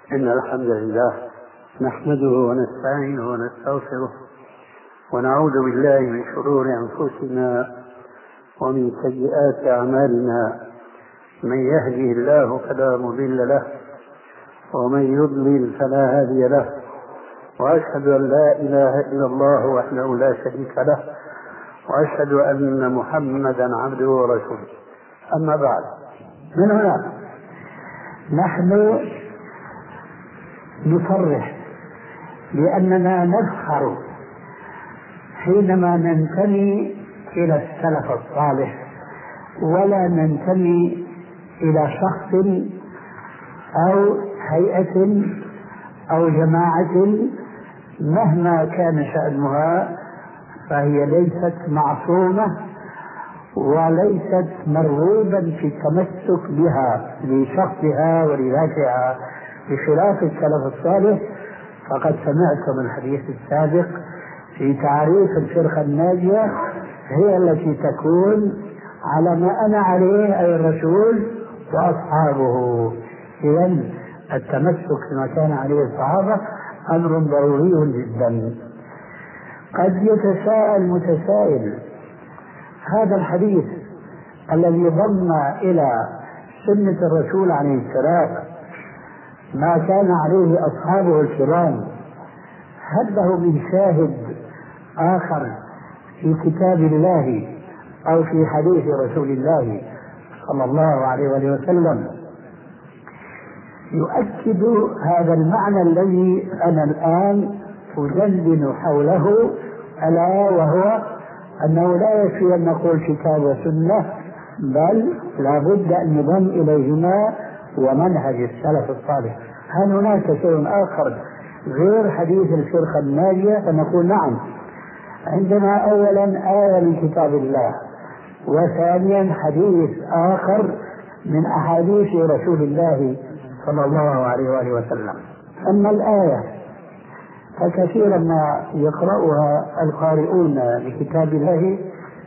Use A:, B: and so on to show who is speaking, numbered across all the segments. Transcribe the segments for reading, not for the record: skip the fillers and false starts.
A: إن الحمد لله نحمده ونستعينه ونستغفره ونعوذ بالله من شرور أنفسنا ومن سيئات أعمالنا. من يهده الله فلا مضل له ومن يضلل فلا هادي له، وأشهد أن لا إله إلا الله وحده لا شريك له، وأشهد أن محمدا عبده ورسوله. أما بعد،
B: من هنا نحن نصرح بأننا نفخر حينما ننتمي إلى السلف الصالح، ولا ننتمي إلى شخص أو هيئة أو جماعة مهما كان شأنها، فهي ليست معصومة وليست مرغوبا في التمسك بها لشخصها ولذاتها، بخلاف السلف الصالح. فقد سمعتم الحديث السابق في تعريف الفرقة الناجية، هي التي تكون على ما أنا عليه أي الرسول وأصحابه. إذن التمسك بما كان عليه الصحابة أمر ضروري جدا. قد يتساءل متسائل: هذا الحديث الذي ضم إلى سنة الرسول عليه السلام ما كان عليه أصحابه الكرام، هل له من شاهد آخر في كتاب الله أو في حديث رسول الله صلى الله عليه وسلم يؤكد هذا المعنى الذي أنا الآن أدندن حوله، ألا وهو أنه لا يكفي أن نقول كتاب وسنة، بل لا بد أن يضم إليهما ومنهج السلف الصالح. هل هناك شيء آخر غير حديث الفرقة الناجية؟ فنقول نعم، عندنا أولا آية من كتاب الله، وثانيا حديث آخر من أحاديث رسول الله صلى الله عليه وآله وسلم. أما الآية فكثيرا ما يقرأها القارئون لكتاب الله،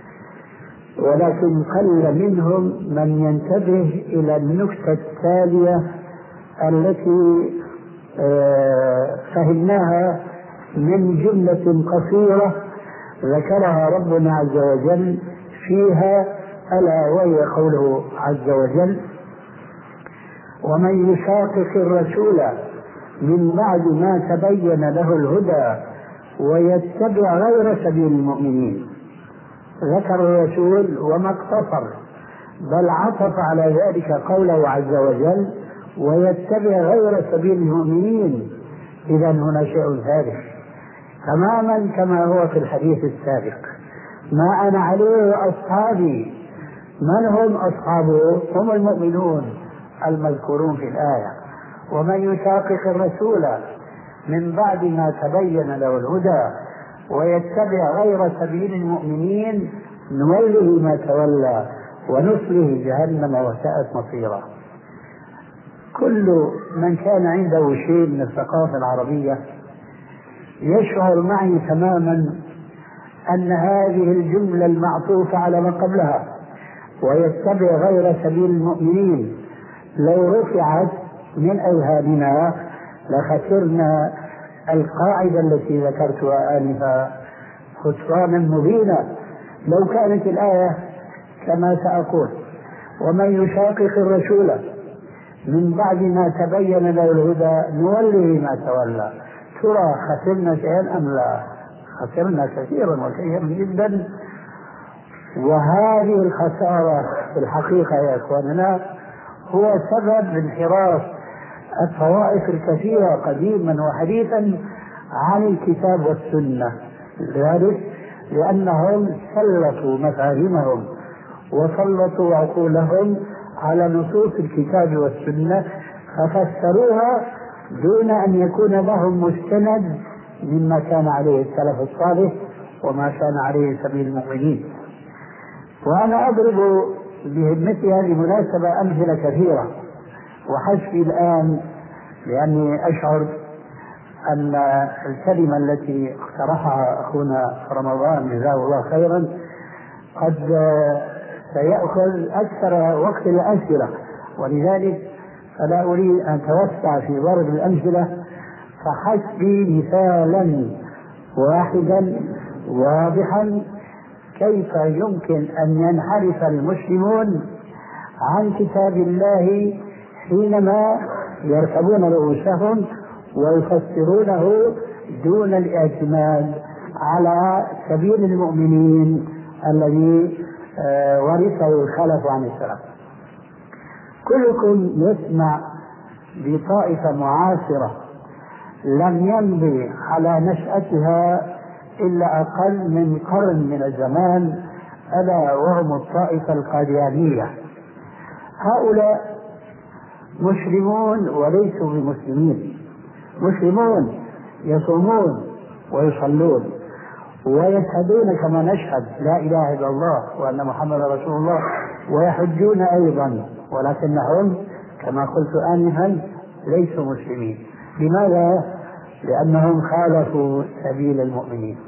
B: ولكن قل منهم من ينتبه إلى النكتة التالية التي فهمناها من جملة قصيرة ذكرها ربنا عز وجل فيها، ألا وهي قوله عز وجل: ومن يشاقق الرسول من بعد ما تبين له الهدى ويتبع غير سبيل المؤمنين. ذكر الرسول وما اقتصر، بل عطف على ذلك قوله عز وجل: ويتبع غير سبيل المؤمنين. إذن هنا شيء ثالث تماما كما هو في الحديث السابق: ما أنا عليه أصحابي. من هم أصحابه؟ هم المؤمنون المذكورون في الآية. ومن يشاقق الرسول من بعد ما تبين له الهدى ويتبع غير سبيل المؤمنين نوله ما تولى ونصله جهنم وساءت مصيرا. كل من كان عنده شيء من الثقافة العربية يشعر معي تماما أن هذه الجملة المعطوفة على ما قبلها ويتبع غير سبيل المؤمنين لو رفعت من أذهاننا لخسرنا القاعدة التي ذكرتها آنفا خسرانا مبينا. لو كانت الآية كما سأقول: ومن يشاقق الرسول من بعد ما تبين له الهدى نوله ما تولى، ترى خسرنا شيئا أم لا؟ خسرنا كثيرا وكثيرا جدا. وهذه الخسارة في الحقيقة يا إخواننا هو سبب انحراف الطوائف الكثيرة قديما وحديثا عن الكتاب والسنة، ذلك لأنهم سلطوا مفاهيمهم وسلطوا عقولهم على نصوص الكتاب والسنة ففسروها دون أن يكون لهم مستند مما كان عليه السلف الصالح وما كان عليه سبيل المؤمنين. وأنا أضرب بمثل هذه المناسبة أمثلة كثيرة، وحسبي الآن لأني أشعر أن الكلمة التي اقترحها أخونا رمضان جزاه الله خيرا قد سيأخذ أكثر وقت الأسئلة، ولذلك فلا أريد أن أتوسع في ضرب الأمثلة، فحسبي مثالا واحدا واضحا كيف يمكن أن ينحرف المسلمون عن كتاب الله حينما يركبون رؤوسهم ويفسرونه دون الاعتماد على سبيل المؤمنين الذي ورثه الخلف عن السلف. كلكم يسمع بطائفة معاصرة لم يمضي على نشأتها إلا أقل من قرن من الزمان، ألا وهم الطائفة القاديانية. هؤلاء مسلمون وليسوا بمسلمين، مسلمون يصومون ويصلون ويشهدون كما نشهد لا إله إلا الله وأن محمد رسول الله، ويحجون أيضا، ولكنهم كما قلت آنفا ليسوا مسلمين. لماذا؟ لأنهم خالفوا سبيل المؤمنين،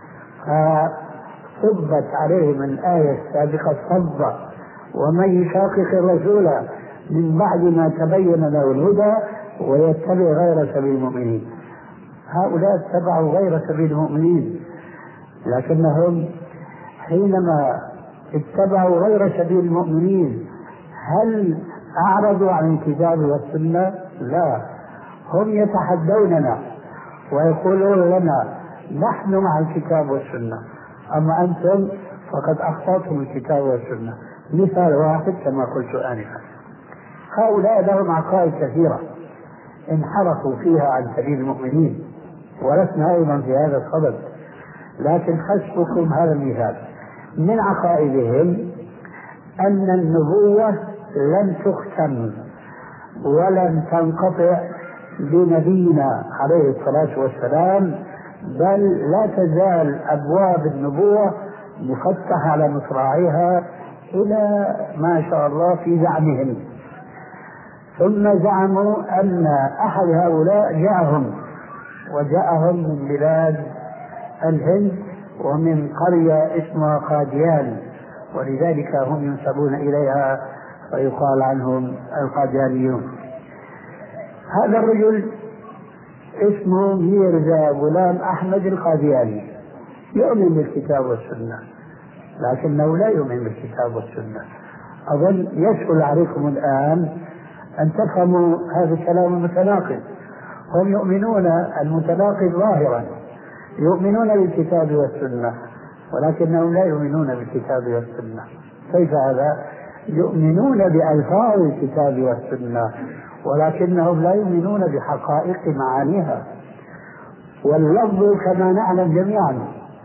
B: فصبت عليهم الآية السابقة صبة: ومن يشاقق الرسول من بعد ما تبين له الهدى ويتبع غير سبيل المؤمنين. هؤلاء اتبعوا غير سبيل المؤمنين، لكنهم حينما اتبعوا غير سبيل المؤمنين هل أعرضوا عن الكتاب والسنة؟ لا، هم يتحدوننا ويقولون لنا نحن مع الكتاب والسنة، أما أنتم فقد أخطأتم الكتاب والسنة. مثال واحد كما قلت آنفا: هؤلاء لهم عقائد كثيرة انحرفوا فيها عن سبيل المؤمنين، ولسنا أيضا في هذا الصدد، لكن حسبكم هذا المثال. من عقائدهم أن النبوة لن تختم ولن تنقطع بنبينا عليه الصلاة والسلام، بل لا تزال أبواب النبوة مفتحة على مصراعيها إلى ما شاء الله في زعمهم. ثم زعموا أن أحد هؤلاء جاءهم من بلاد الهند ومن قرية اسمها قاديان، ولذلك هم ينسبون إليها ويقال عنهم القاديانيون. هذا الرجل اسمه ميرزا غلام أحمد القادياني، يؤمن بالكتاب والسنة، لكنه لا يؤمن بالكتاب والسنة. أظن يسهل عليكم الآن أن تفهموا هذا الكلام المتناقض. هم يؤمنون المتناقض ظاهرا، يؤمنون بالكتاب والسنة، ولكنهم لا يؤمنون بالكتاب والسنة. كيف هذا؟ يؤمنون بألفاظ الكتاب والسنة، ولكنهم لا يؤمنون بحقائق معانيها. واللفظ كما نعلم جميعا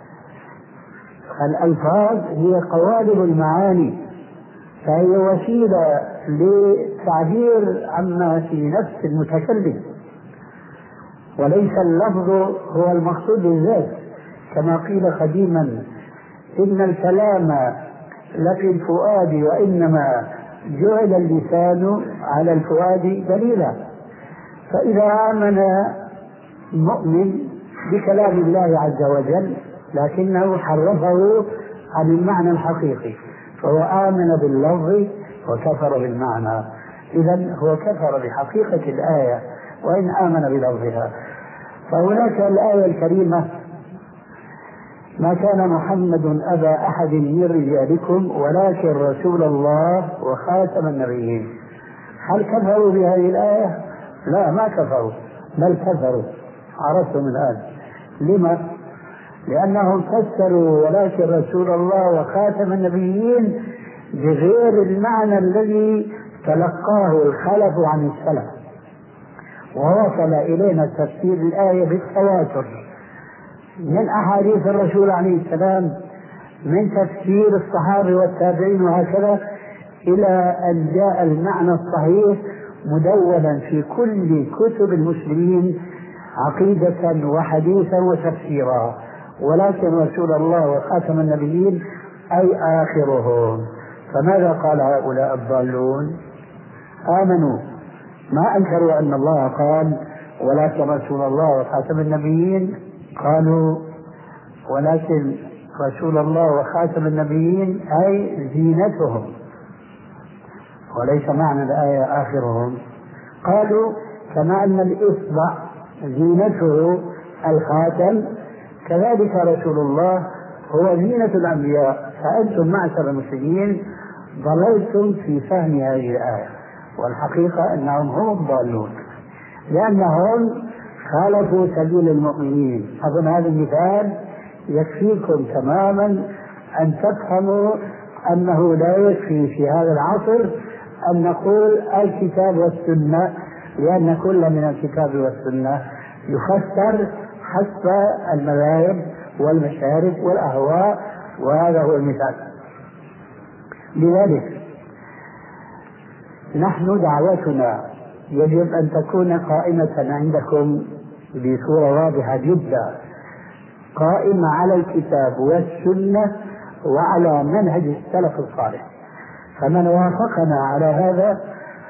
B: الألفاظ هي قوالب المعاني، فهي وسيلة لتعبير عما في نفس المتكلم، وليس اللفظ هو المقصود بالذات. كما قيل قديما: إن الكلام لفي الفؤاد وإنما جعل اللسان على الفؤاد دليلا. فإذا آمن مؤمن بكلام الله عز وجل لكنه حرفه عن المعنى الحقيقي، فهو آمن باللفظ وكفر بالمعنى، إذن هو كفر بحقيقة الآية وإن آمن بلفظها. فهناك الآية الكريمة: ما كان محمد أبا أحد من رجالكم ولكن رسول الله وخاتم النبيين. هل كفروا بهذه الآية؟ لا، ما كفروا، بل كفروا. عرفتم الآن لما؟ لأنهم فسروا ولكن رسول الله وخاتم النبيين بغير المعنى الذي تلقاه الخلف عن السلف، ووصل إلينا تفسير الآية بالتواتر من أحاديث الرسول عليه السلام، من تفسير الصحابة والتابعين وهكذا، إلى أن جاء المعنى الصحيح مدونا في كل كتب المسلمين عقيدة وحديثا وتفسيرا. ولكن رسول الله وخاتم النبيين أي آخرهم. فماذا قال هؤلاء الضالون؟ آمنوا، ما أنكروا أن الله قال ولكن رسول الله وخاتم النبيين، قالوا ولكن رسول الله وخاتم النبيين أي زينتهم، وليس معنى الآية آخرهم. قالوا كما أن الإصبع زينته الخاتم كذلك رسول الله هو زينة الأنبياء، فأنتم معشر المسلمين ضللتم في فهم هذه الآية، والحقيقة أنهم هم الضالون لأنهم خالفوا سبيل المؤمنين. أظن هذا المثال يكفيكم تماما أن تفهموا أنه لا يكفي في هذا العصر أن نقول الكتاب والسنة، لأن كل من الكتاب والسنة يفسر حسب المذاهب والمشارب والأهواء، وهذا هو المثال. لذلك نحن دعوتنا يجب أن تكون قائمة عندكم بصورة واضحة جدا، قائمة على الكتاب والسنة وعلى منهج السلف الصالح، فمن وافقنا على هذا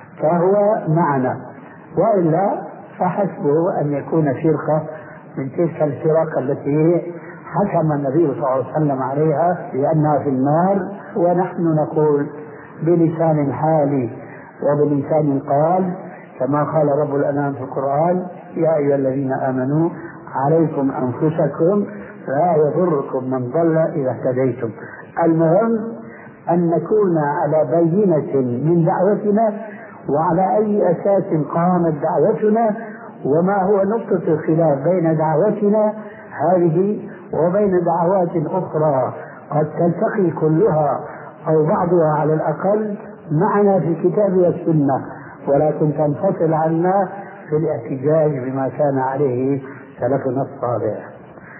B: فهو معنا، وإلا فحسبه أن يكون فرقة من تلك الفرق التي حكم النبي صلى الله عليه وسلم عليها بأنها في النار، ونحن نقول بلسان حالي وبلسان قال كما قال رب الأنام في القرآن: يا أيها الذين آمنوا عليكم أنفسكم لا يضركم من ضل إذا اهتديتم. المهم أن نكون على بينة من دعوتنا وعلى أي أساس قامت دعوتنا، وما هو نقطة الخلاف بين دعوتنا هذه وبين دعوات أخرى قد تلتقي كلها أو بعضها على الأقل معنا في الكتاب والسنة، ولكن تنفصل عنا في الاحتجاج بما كان عليه سلفنا الصالح.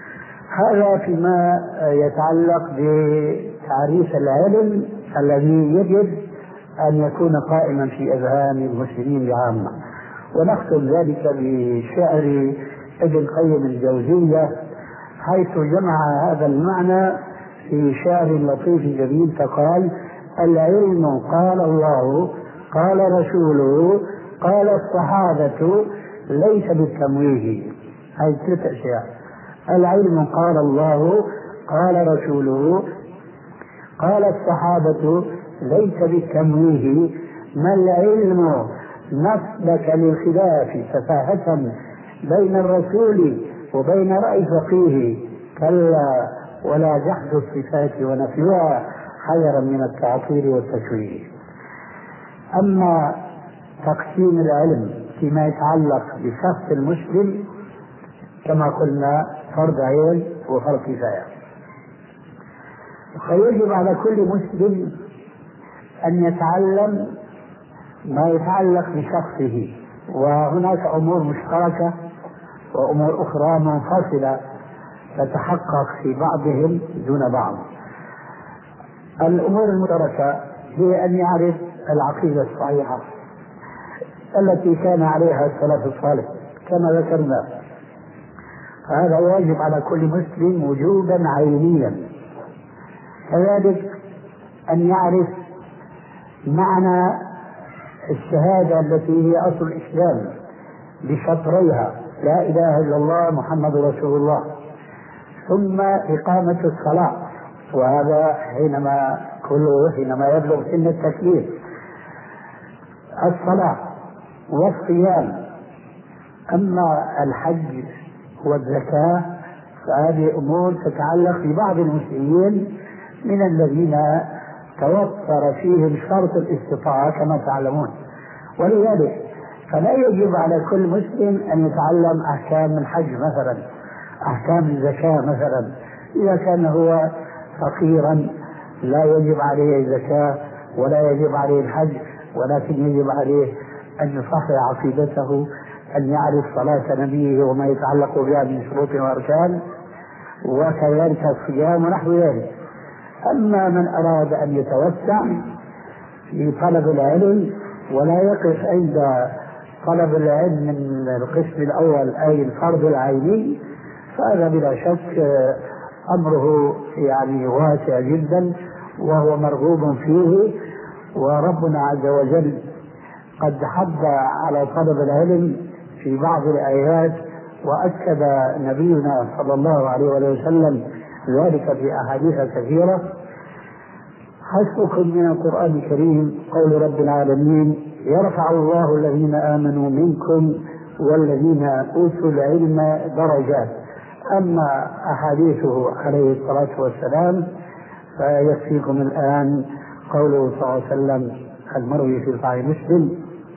B: هذا فيما يتعلق بتعريف العلم الذي يجب أن يكون قائما في أذهان المسلمين بعامة. ونختم ذلك بشعر ابن قيم الجوزية حيث جمع هذا المعنى في شعر لطيف جميل، فقال: العلم قال الله قال رسوله قال الصحابة ليس بالتمويه. هذه 3 أشياء: العلم قال الله قال رسوله قال الصحابة ليس بالتمويه. ما العلم نسبك للخلاف سفاهة بين الرسول وبين رأي فقيه، كلا ولا جحد الصفات ونفيها حذرا من التعطيل والتشويه. أما تقسيم العلم فيما يتعلق بشخص المسلم كما قلنا فرض عين وفرض كفاية، فيجب على كل مسلم أن يتعلم ما يتعلق بشخصه، وهناك أمور مشتركة وأمور أخرى منفصلة تتحقق في بعضهم دون بعض. الأمور المشتركة هي أن يعرف العقيدة الصحيحة التي كان عليها السلف الصالح كما ذكرنا، فهذا واجب على كل مسلم وجوبا عينيا. كذلك أن يعرف معنى الشهادة التي هي أصل الإسلام بشطريها: لا إله إلا الله محمد رسول الله، ثم إقامة الصلاة، وهذا حينما يبلغ سن التكليف، الصلاة والصيام. أما الحج والزكاة فهذه أمور تتعلق ببعض المسلمين من الذين توفر فيهم شرط الاستطاعة كما تعلمون، ولذلك فلا يجب على كل مسلم أن يتعلم أحكام الحج مثلا، أحكام الزكاة مثلا. إذا كان هو فقيرا لا يجب عليه الزكاة ولا يجب عليه الحج، ولكن يجب عليه أن يصحح عقيدته، أن يعرف صلاة نبيه وما يتعلق بها من شروط وأركان، وكذلك الصيام ونحو ذلك. أما من أراد أن يتوسع في طلب العلم ولا يقف عند طلب العلم من القسم الأول أي الفرض العيني، فهذا بلا شك أمره واسع جدا وهو مرغوب فيه، وربنا عز وجل قد حض على طلب العلم في بعض الآيات، وأكد نبينا صلى الله عليه وسلم ذلك في أحاديث كثيرة. حسبكم من القرآن الكريم قول رب العالمين: يرفع الله الذين آمنوا منكم والذين أوتوا العلم درجات. أما أحاديثه عليه الصلاة والسلام فيكفيكم الآن قوله صلى الله عليه وسلم المروي في صحيح مسلم: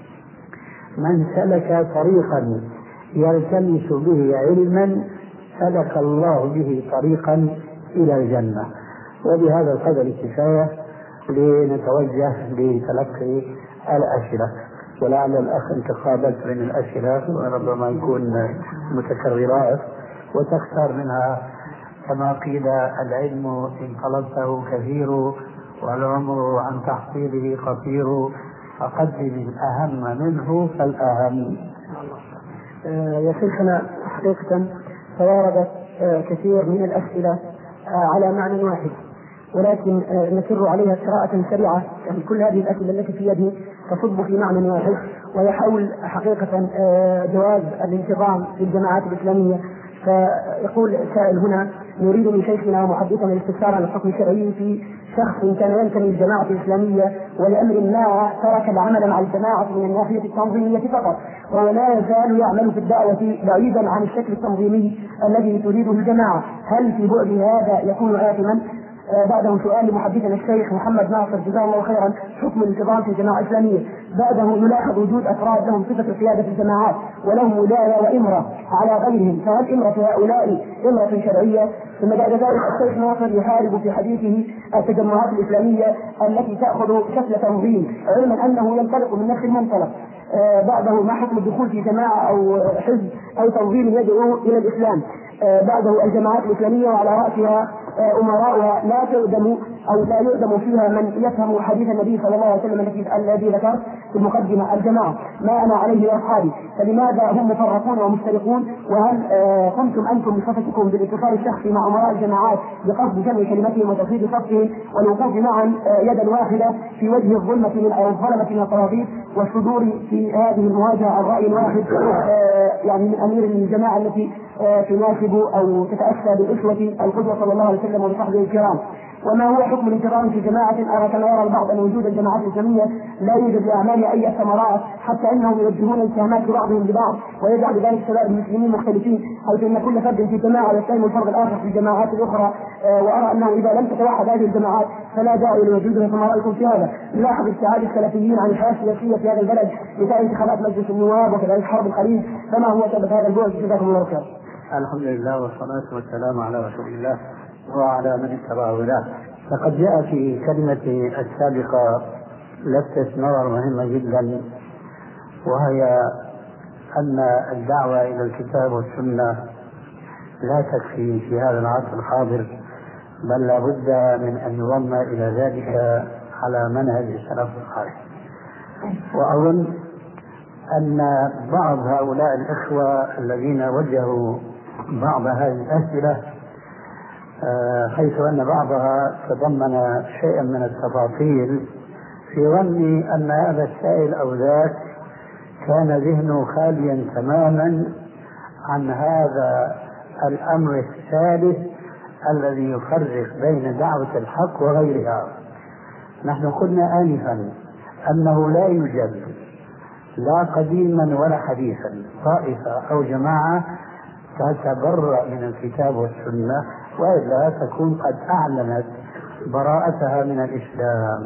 B: من سلك طريقا يلتمس به علما سلك الله به طريقا إلى الجنة. وبهذا القدر كفاية لنتوجه لتلقي الأسئلة، ولعل الأخ أنت قابلت من الأسئلة وربما يكون متكررات وتختار منها كما قيل: العلم إن طلبته كثير والعمر عن تحصيله قصير، فقدم الأهم منه فالأهم.
C: يا شيخنا، حقيقة تواردت كثير من الأسئلة على معنى واحد، ولكن نسر عليها قراءة سريعة. يعني كل هذه الأسئلة التي في يدي تصب في معنى واحد، وهي حول حقيقة جواز الانتظام في الجماعات الإسلامية. فيقول سائل هنا: نريد من شيخنا ومحدثنا الاستفسار عن الحكم الشرعي في شخص كان ينتمي للجماعة الإسلامية ولأمر ما ترك العمل مع الجماعة من الناحية التنظيمية فقط، وهو لا يزال يعمل في الدعوة بعيدا عن الشكل التنظيمي الذي تريده الجماعة، هل في بعد هذا يكون آثما؟ بعده سؤال لمحدثنا الشيخ محمد ناصر جزاه الله خيرا: حكم الانتظام في الجماعة الإسلامية. بعده نلاحظ وجود أفراد لهم صفة القيادة في الجماعات ولهم ولاية وإمرة على غيرهم، فهل إمرة هؤلاء إمرة شرعية؟ ثم بعد ذلك الشيخ ناصر يحارب في حديثه التجمعات الإسلامية التي تأخذ شكل تنظيم، علما أنه ينطلق من نفس المنطلق. بعده: ما حكم الدخول في جماعة أو حزب أو تنظيم يدعو إلى الإسلام؟ بعده: الجماعات الإسلامية وعلى رأسها أمراؤها لا تؤدم أو لا يؤدم فيها من يفهم حديث النبي صلى الله عليه وسلم الذي ذكر في المقدمة: الجماعة ما أنا عليه وأصحابي، فلماذا هم مفرقون ومفترقون؟ وهل قمتم أنتم بصفتكم بالاتصال الشخصي مع أمراء الجماعات بقصد جمع كلمتهم وتصويت صفهم والوقوف معا يدا واحدة في وجه الظلمة أو الظلمة من الطواغيت والصدور في هذه المواجهة عن رأي واحد يعني من أمير الجماعة التي تناسب أو تتأسى بالأسوة القدوة صلى الله عليه وسلم وبصحبه الكرام؟ وما هو حكم الانتظام في جماعة أرى كما يرى البعض أن وجود الجماعات الإسلامية لا يوجد لأعمال أي ثمرات، حتى أنهم يوجهون الاتهامات لبعضهم لبعض ويجعل ذلك شباب المسلمين مختلفين، حيث أن كل فرد في جماعة يتهم الفرد الآخر في الجماعات الأخرى. وأرى أنه إذا لم تتوحد هذه الجماعات فلا داعي لوجودها. فما رأيكم في هذا؟ نلاحظ ابتعاد السلفيين عن الحياة السياسية في هذا البلد بسبب انتخابات مجلس النواب وكذلك حرب الخليج، فما هو سبب هذا البعد؟ جزاكم الله خير.
A: الحمد لله والصلاة والسلام على رسول الله وعلى من اتبعه هداه. لقد جاء في كلمة السابقة لفتة نظر مهمة جدا، وهي أن الدعوة إلى الكتاب والسنة لا تكفي في هذا العصر الحاضر، بل لا بد من أن يضم إلى ذلك على منهج السلف الصالح. وأظن أن بعض هؤلاء الإخوة الذين وجهوا بعض هذه الأسئلة حيث أن بعضها تضمن شيئا من التفاصيل، في ظني أن هذا السائل أو ذاك كان ذهنه خاليا تماما عن هذا الأمر الثالث الذي يفرق بين دعوة الحق وغيرها. نحن قلنا آنفا أنه لا يوجد لا قديما ولا حديثا طائفة أو جماعة تتبرأ من الكتاب والسنة وإلا تكون قد أعلنت براءتها من الإسلام.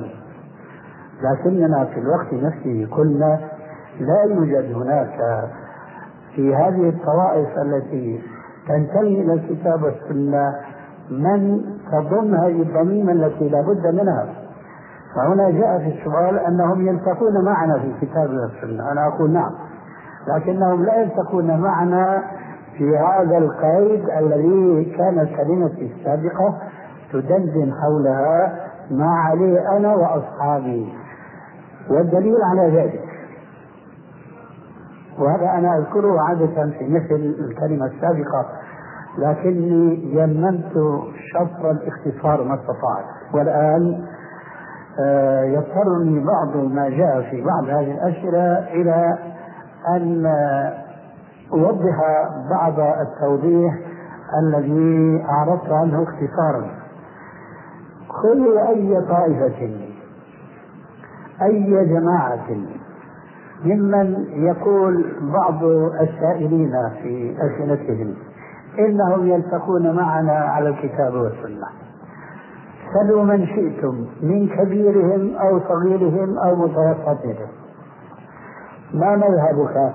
A: لكننا في الوقت نفسه قلنا لا يوجد هناك في هذه الطوائف التي تنتمي إلى الكتاب والسنة من تضم هذه الضميمة التي لا بد منها. وهنا جاء في السؤال أنهم يلتقون معنا في الكتاب والسنة، أنا أقول نعم، لكنهم لا يلتقون معنا في هذا القيد الذي كانت كلمتي السابقة تدندن حولها ما عليه أنا وأصحابي. والدليل على ذلك، وهذا أنا أذكره عادة في مثل الكلمة السابقة، لكني يمنت شطر الاختصار ما استطعت، والآن يضطرني بعض ما جاء في بعض هذه الأسئلة إلى أن أوضح بعض التوضيح الذي أعرضت عنه اختصارا.
B: خذوا أي طائفة أي جماعة ممن يقول بعض السائلين في أسئلتهم إنهم يلتقون معنا على الكتاب والسنة، سلوا من شئتم من كبيرهم أو صغيرهم أو متوسطهم، ما مذهبك؟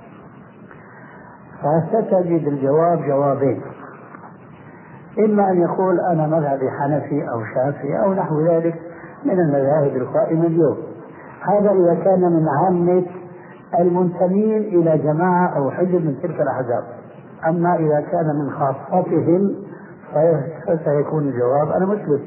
B: فستجد الجواب جوابين، إما أن يقول أنا مذهبي حنفي أو شافعي أو نحو ذلك من المذاهب القائمة اليوم، هذا إذا كان من عامة المنتمين إلى جماعة أو حزب من تلك الأحزاب. أما إذا كان من خاصتهم فسيكون الجواب أنا مسلم.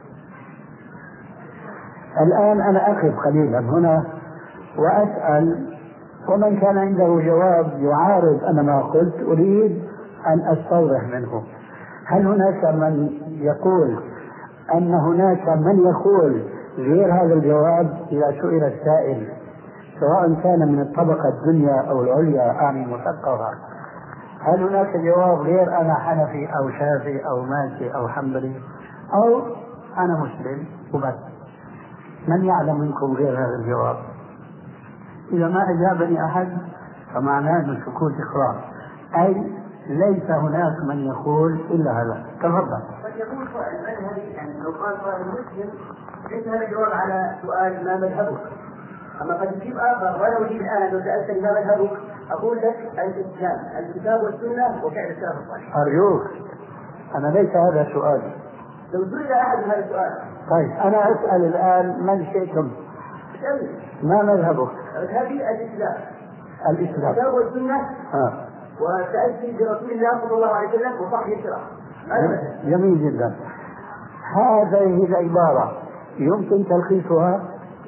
B: الآن أنا أقف قليلا هنا وأسأل، ومن كان عنده جواب يعارض أنا ما قلت أريد أن أستوضح منه. هل هناك من يقول أن هناك من يقول غير هذا الجواب إذا سئل السائل، سواء كان من الطبقة الدنيا أو العليا أعني مثقفة، هل هناك جواب غير أنا حنفي أو شافعي أو مالكي أو حنبلي أو أنا مسلم وبس؟ من يعلم منكم غير هذا الجواب؟ إذا ما أجابني أحد فمعناه أن السكوت إقرار، أي ليس هناك من يقول إلا هذا. تفضل.
C: قد يقول سؤال منهجي، يعني لو قال سؤال مسلم ليس هذا جواب على سؤال ما مذهبك، أما قد يجيب آخر وأنا أجيب الآن لو سألتني ما مذهبك أقول لك الإسلام الكتاب والسنة وفعل السلف الصالح.
B: أرجوك، أنا ليس هذا سؤالي.
C: لو سئل أحد هذا السؤال.
B: طيب أنا أسأل الآن من شئتم ما مذهبك؟
C: مذهبي الإسلام.
B: الإسلام
C: الكتاب والسنة. وسألت برسول الله صلى الله عليه وسلم وصحبه الكرام.
B: جميل جدا. هذه العبارة يمكن تلخيصها؟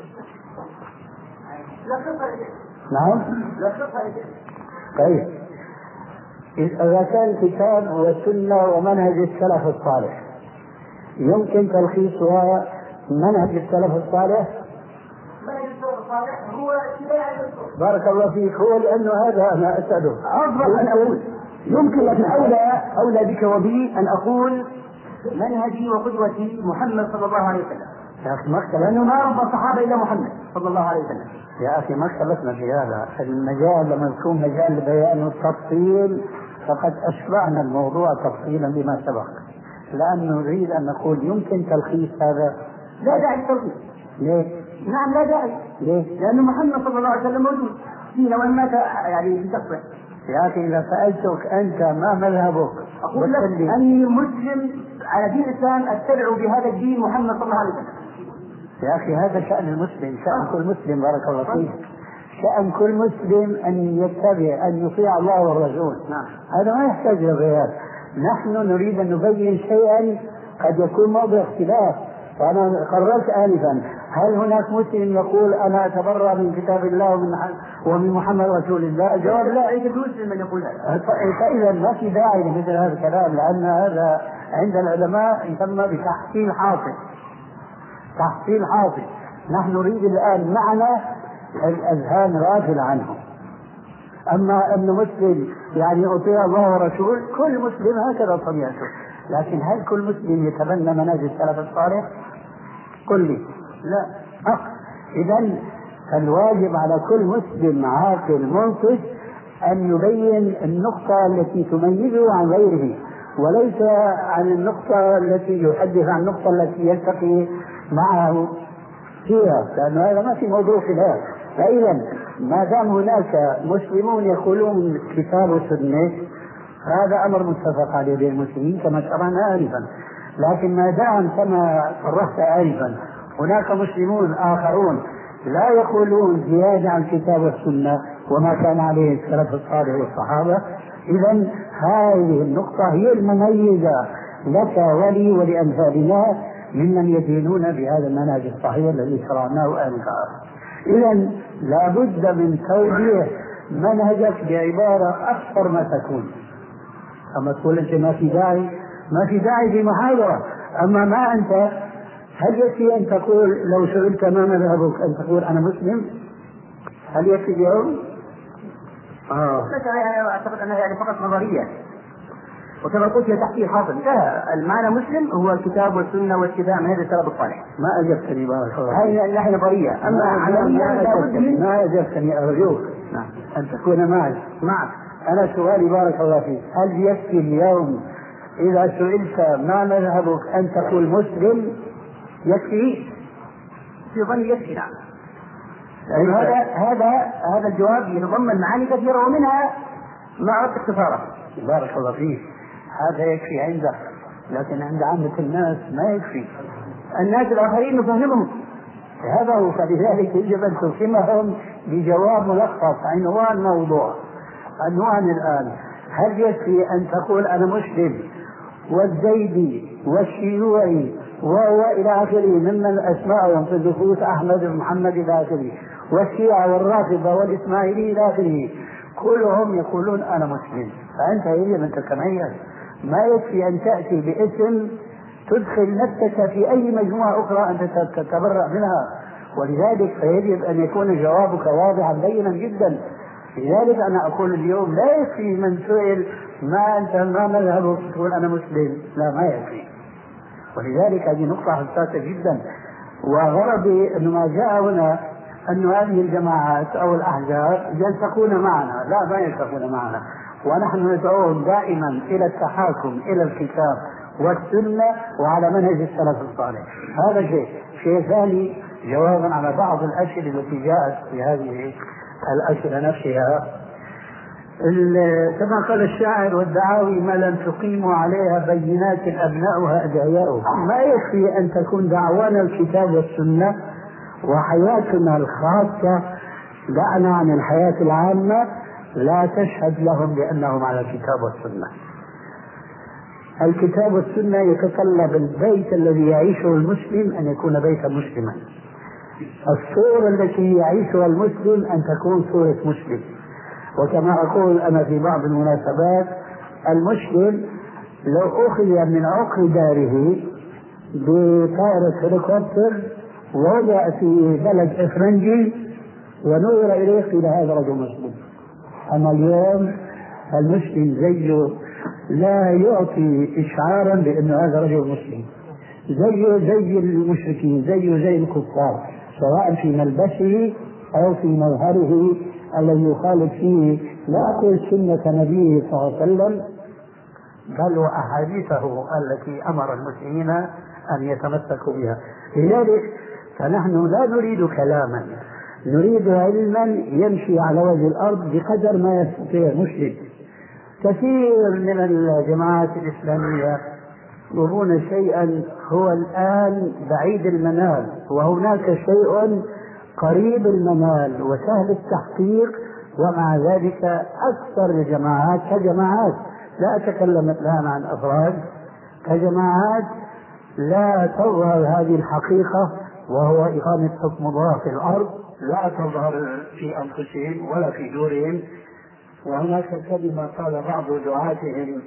B: نعم. طيب إذا كان الكتاب والسنة ومنهج السلف الصالح يمكن تلخيصها منهج السلف الصالح؟
C: منهج السلف الصالح هو اتباع الرسول.
B: بارك الله فيك. هو لأنه هذا أنا أسأله.
C: أفضل أن أقول يمكن لكن أولى بك وبي أن أقول منهجي وقدوتي محمد صلى الله عليه وسلم.
B: يا أخي ما
C: لأنه ما رب الصحابة إلا محمد صلى الله عليه وسلم.
B: يا أخي ما اختلفنا في هذا المجال. لما يكون مجال لبيان التفصيل فقد أشبعنا الموضوع تفصيلا بما سبق، لأن نريد أن نقول يمكن تلخيص هذا.
C: لا داعي للتلخيص.
B: ليه؟
C: نعم لا داعي.
B: ليه؟
C: لأن محمد صلى الله عليه وسلم موجود فينا وإن مات يعني بشخصه.
B: يا أخي إذا سألتك أنت ما مذهبك
C: أقول لك أني مسلم على دين الإسلام أتبع بهذا الدين محمد صلى الله عليه وسلم.
B: يا أخي هذا شأن المسلم، شأن كل مسلم. بارك الله فيك. شأن كل مسلم أن يتبع أن يطيع الله والرسول.
C: نعم.
B: هذا ما يحتاج إلى بيان. نحن نريد أن نبين شيئا قد يكون موضوع اختلاف. فأنا قررت آنفا هل هناك مسلم يقول أنا أتبرأ من كتاب الله ومن محمد رسول الله؟ الجواب لا.
C: يوجد مسلم من يقول هذا.
B: فإذا ما في داعي لمثل هذا الكلام، لأن هذا عند العلماء يسمى بتحصيل حاصل. تحصيل حاصل. نحن نريد الآن معنى الأذهان غافل عنه. أما أن مسلم يعني أطيع الله ورسول، كل مسلم هكذا طبيعته، لكن هل كل مسلم يتبنى منهج السلف الصالح؟ قل لي.
C: لا.
B: إذن فالواجب على كل مسلم عاقل منصف أن يبين النقطة التي تميزه عن غيره، وليس عن النقطة التي يحدث عن النقطة التي يلتقي معه فيها، لأن هذا ما في موضوع خلاف. فإذا ما دام هناك مسلمون يقولون كتاب وسنة هذا أمر متفق عليه بين المسلمين كما شرعنا آنفا. لكن ما دام كما صرحت آنفا هناك مسلمون آخرون لا يقولون زيادة عن الكتاب والسنة وما كان عليه السلف الصالح والصحابة، إذن هذه النقطة هي المميزة لك ولي ولأمثالنا ممن يدينون بهذا المنهج الصحيح الذي شرعناه آنفا. إذن لابد من توجيه منهجك بعبارة أكثر ما تكون. أما تقول أنت ما في داعي في محاضرة. أما ما أنت هل يكفي أن تقول لو سئلت ما مذهبك أن تقول أنا مسلم؟ هل يكفي اليوم؟
C: أعتقد أنها يعني فقط نظرية. وكما قلت هي تحقيق حاصل. المعنى مسلم هو الكتاب والسنة والاتباع من هذا السلف الصالح.
A: ما أجبتني بارك الله فيك.
C: هذه ناحية نظرية، أما عمليا لابد من
A: ما أجبتني، أرجوك أن تكون معك. أنا سؤالي بارك الله فيك، هل يكفي اليوم إذا سئلت ما مذهبك أن تقول مسلم؟ يكفي؟
C: في ظني يكفي. نعم. هذا الجواب يتضمن معاني كثيرة ومنها ما أردت اختصاره.
A: بارك الله فيك. هذا يكفي عندك، لكن عند عامة الناس ما يكفي.
C: الناس الآخرين نفهمهم،
A: هذا هو. فلذلك يجب أن تفهمهم بجواب ملخص، عنوان موضوع. عنوان الآن: هل يكفي أن تقول أنا مسلم والزيدي والشيوعي وإلى آخره ممن أسمائهم في النفوس أحمد ومحمد إلى آخره، والشيعة والرافضة والإسماعيلي إلى آخره، كلهم يقولون أنا مسلم؟ فأنت يجب أن تتميز. ما يكفي أن تأتي باسم تدخل نفسك في أي مجموعة أخرى أنت تتبرأ منها، ولذلك فيجب أن يكون جوابك واضحا بينا جدا. لذلك أنا أقول اليوم لا يكفي من سئل ما مذهبك تقول أنا مسلم، لا، ما يكفي. ولذلك هذه نقطة حساسة جدا. وغرضي أنه ما جاء هنا أن هذه الجماعات أو الأحزاب يلتقون معنا، لا، ما يلتقون معنا، ونحن ندعوهم دائما إلى التحاكم إلى الكتاب والسنة وعلى منهج السلف الصالح. هذا شيء ثاني، جوابا على بعض الأسئلة التي جاءت في هذه الأسئلة نفسها. كما قال الشاعر: والدعاوي ما لم تقيموا عليها بينات أبناؤها أدعياؤها. ما يكفي أن تكون دعوانا الكتاب والسنة وحياتنا الخاصة دعنا عن الحياة العامة لا تشهد لهم بأنهم على الكتاب والسنة. الكتاب والسنة يتطلب البيت الذي يعيشه المسلم أن يكون بيتا مسلما. الصورة التي يعيشها المسلم أن تكون صورة مسلم. وكما أقول أنا في بعض المناسبات: المسلم لو أخذ من عقر داره بطائرة هليكوبتر ووضع في بلد إفرنجي ونظر إليه قيل هذا رجل مسلم. أما اليوم المسلم زيه لا يعطي إشعارا بأن هذا رجل مسلم، زيه زي المشركين، زيه زي الكفار، سواء في ملبسه أو في مظهره الذي يخالف فيه لا أقول سنة نبيه صلى الله عليه وسلم بل وأحاديثه التي أمر المسلمين أن يتمسكوا بها. لذلك فنحن لا نريد كلاما، نريد علما يمشي على وجه الأرض بقدر ما يستطيع المسلم. كثير من الجماعات الإسلامية يرون شيئا هو الآن بعيد المنال، وهناك شيء قريب المنال وسهل التحقيق، ومع ذلك أكثر الجماعات كجماعات، لا أتكلم الآن عن أفراد، كجماعات لا تظهر هذه الحقيقة وهو إقامة حكم الله في الأرض، لا تظهر في أنفسهم ولا في دورهم. وهناك كلمة قال بعض دعاتهم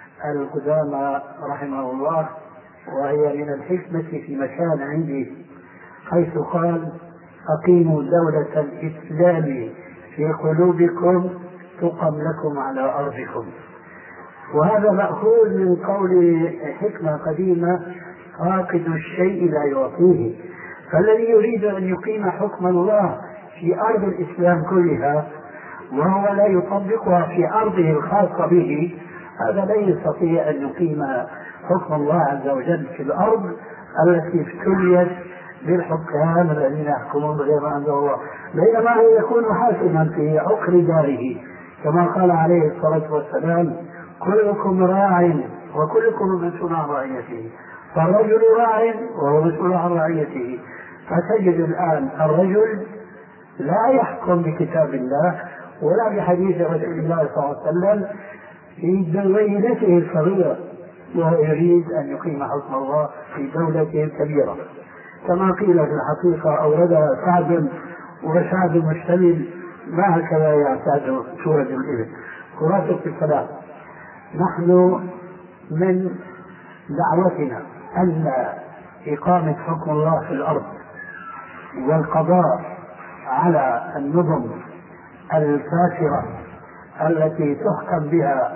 A: القدامى رحمه الله، وهي من الحكمة في مكان عندي، حيث قال: أقيموا دولة الإسلام في قلوبكم تقم لكم على أرضكم. وهذا مأخوذ من قول حكمة قديمة: فاقد الشيء لا يعطيه. فالذي يريد أن يقيم حكم الله في أرض الإسلام كلها وهو لا يطبقها في أرضه الخاصة به، هذا لا يستطيع أن يقيم حكم الله عز وجل في الأرض التي ابتليت بالحكام الذين يحكمون بغير ما أنزل الله، بينما هو يكون حاكما في عقر داره، كما قال عليه الصلاة والسلام: كلكم راع وكلكم مسؤول عن رعيته. فالرجل راع وهو مسؤول عن رعيته. فتجد الآن الرجل لا يحكم بكتاب الله ولا بحديث رسول الله صلى الله عليه وسلم في دويلته الصغيرة، وهو يريد أن يقيم حكم الله في دولته الكبيرة. كما قيل في الحقيقة أوردها سعد، وسعد مشتمل ما هكذا يعتاد سورة الإبل. خلاصة الكلام: نحن من دعوتنا أن إقامة حكم الله في الأرض والقضاء على النظم الفاسرة التي تحكم بها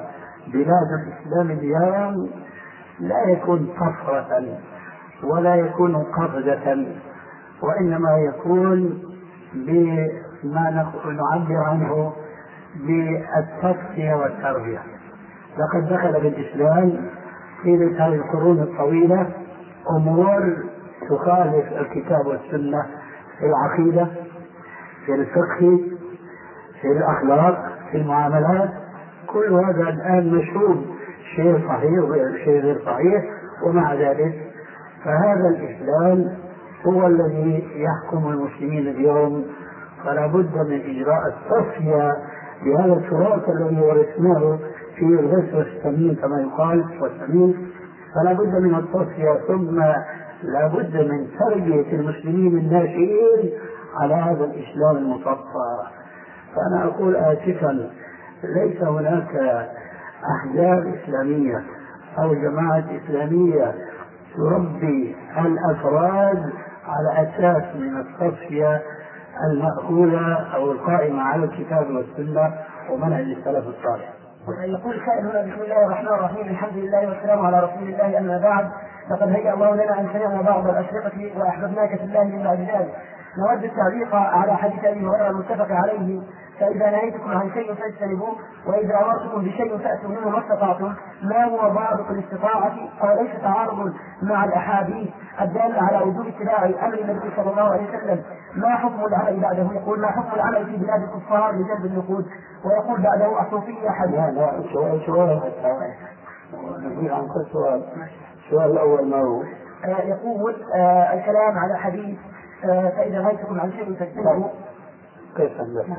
B: بلاد الإسلام اليوم لا يكون طفرة ولا يكون قفزة، وإنما يكون بما نعبر عنه بالتصفية والتربية. لقد دخل بالإسلام في هذه القرون الطويلة أمور تخالف الكتاب والسنة في العقيدة، في الفقه، في الأخلاق، في المعاملات. كل هذا الآن مشهود، شيء صحيح وشيء غير صحيح، ومع ذلك فهذا الإسلام هو الذي يحكم المسلمين اليوم. فلا بد من إجراء التصفية بهذا التراث الذي ورثناه في الغسل والتمييز كما يقال والتمييز. فلا بد من التصفية، ثم لا بد من تربية المسلمين الناشئين على هذا الإسلام المصفى. فأنا أقول آسفا، ليس هناك أحزاب إسلامية أو جماعات إسلامية تربي الأفراد على أساس من التصفية المأخوذة أو القائمة على الكتاب والسنة ومنهج السلف الصالح.
C: يقول سائل هنا: بسم الله الرحمن الرحيم، الحمد لله والسلام على رسول الله، أما بعد، لقد هيأ الله لنا أن سمعنا بعض الأشرطة وأحببناك في الله من بعد ذلك. نود التعليق على حديث أبي هريرة المتفق عليه: فإذا نهيتكم عن شيء فاجتنبوه، وإذا أمرتكم بشيء فأتوا منه ما استطعتم. ما هو ضابط الاستطاعة؟ أوليس تعارض مع الأحاديث الدالة على وجوب اتباع أمر النبي صلى الله عليه وسلم؟ ما حكم العمل بعده؟ يقول: ما حكم العمل في بلاد الكفار لجلب النقود؟ ويقول بعده: الصوفية حديث.
B: لا سؤال نقول عن كل سؤال. السؤال الأول ما هو؟
C: يقول الكلام على حديث فإذا نهيتكم عن شيء فاجتنبوه.
B: كيف لا؟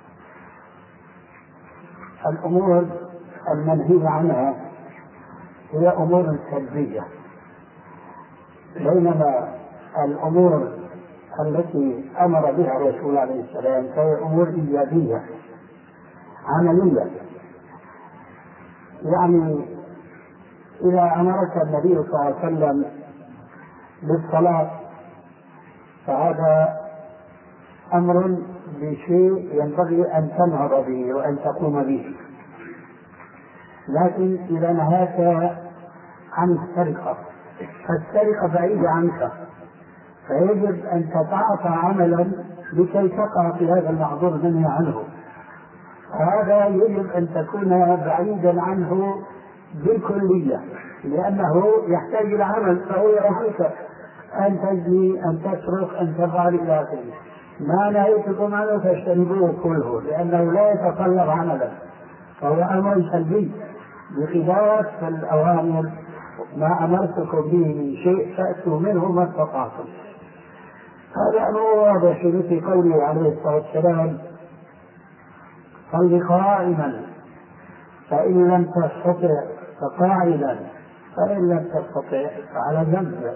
B: الأمور المنهي عنها هي أمور سلبية، بينما الأمور التي أمر بها الرسول عليه السلام فهي أمور إيجابية عملية. يعني إذا أمرك النبي صلى الله عليه وسلم بالصلاة فهذا أمر بشيء ينبغي أن تنهض به وأن تقوم به. لكن إذا نهاك عن السرقة فالسرقة بعيدة عنك، فيجب أن تتعاطى عملا لكي تقع في هذا المحظور المنهي عنه. هذا يجب أن تكون بعيدا عنه بالكلية، لأنه يحتاج إلى عمل، فهو يرهقك أن تزني، أن تسرق، أن تفعل إلى آخره. ما نهيتكم عنه فاجتنبوه كله، لأنه لا يتطلب عملا، فهو أمر سلبي. بخلاف الأوامر: ما أمرتكم به من شيء فأتوا منه ما استطعتم. هذا أمر واضح في قوله عليه الصلاة والسلام: صل قائما فإن لم تستطع فقاعدا فإن لم تستطع فعلى جنب.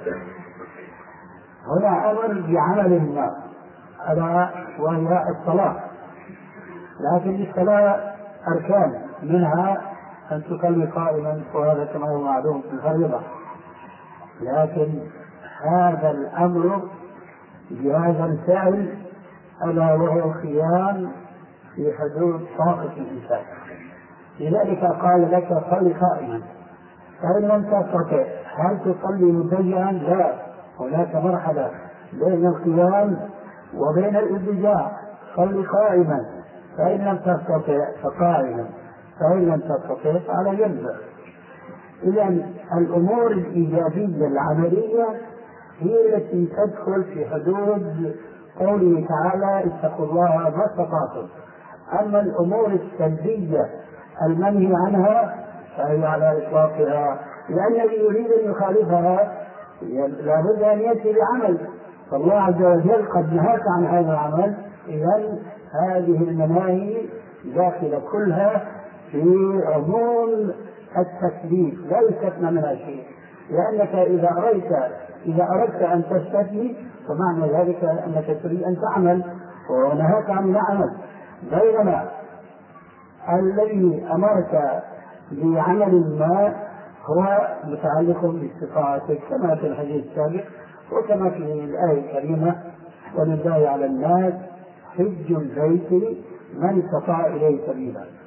B: هنا أمر بعمل ما ألا وهي الصلاة، لكن للصلاة أركان، منها أن تصلي قائما، وهذا كما هو معلوم في الفريضة. لكن هذا الأمر بهذا الفعل ألا وهو القيام في حدود طاقة الإنسان. لذلك قال لك: صل قائما. فإن لم تستطع هل تصلي متجها؟ لا، هناك مرحلة بين القيام وبين الإضجاع. صل قائما، فإن لم تستطع فقائما، فإن لم تستطع فعلى جنب. إذن الأمور الإيجابية العملية هي التي تدخل في حدود قوله تعالى: اتقوا الله ما استطعتم. أما الأمور السلبية المنهي عنها فهي على إطلاقها، لأن الذي يريد أن يخالفها لابد أن يأتي بعمل، فالله عز وجل قد نهاك عن هذا العمل. إذن هذه المناهي داخلة كلها في عموم التكليف، لا يستثنى منها شيء، لأنك إذا أردت أن تستثني فمعنى ذلك أنك تريد أن تعمل ونهاك عن العمل. بينما الذي أمرك بعمل ما هو متعلق باستطاعتك، كما في الحديث السابق وكما في الآية الكريمة: ولله على الناس حج البيت من استطاع إليه سبيلا.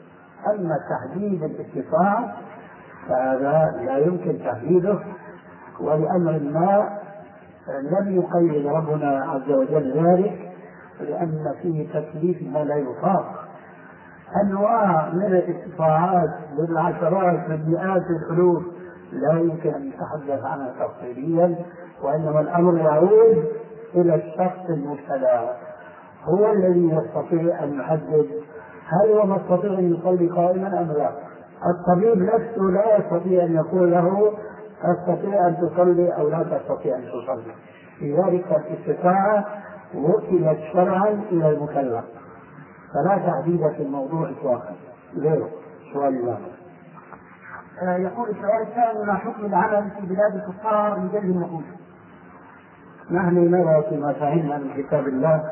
B: أما تحديد الاستطاعة فهذا لا يمكن تحديده، ولأمر ما لم يقيد ربنا عز وجل ذلك، لأن فيه تكليف ما لا يطاق. أنواع من الاستطاعات بالعشرات من مئات الألوف لا يمكن أن يتحدث عنها تفصيليا، وإنما الأمر يعود إلى الشخص المبتلى، هو الذي يستطيع أن يحدد هل هو يستطيع أن يصلي قائما أم لا. الطبيب نفسه لا يستطيع أن يقول له تستطيع أن تصلي أو لا تستطيع أن تصلي. لذلك الاستطاعة وكلت شرعا إلى المكلف، فلا تحديد في الموضوع إطلاقا. غيره سؤال الله.
C: يقول السؤال الثاني: ما حكم العمل في بلاد الكفار من جلب النقود؟
B: نحن نرى فيما فهمنا من كتاب الله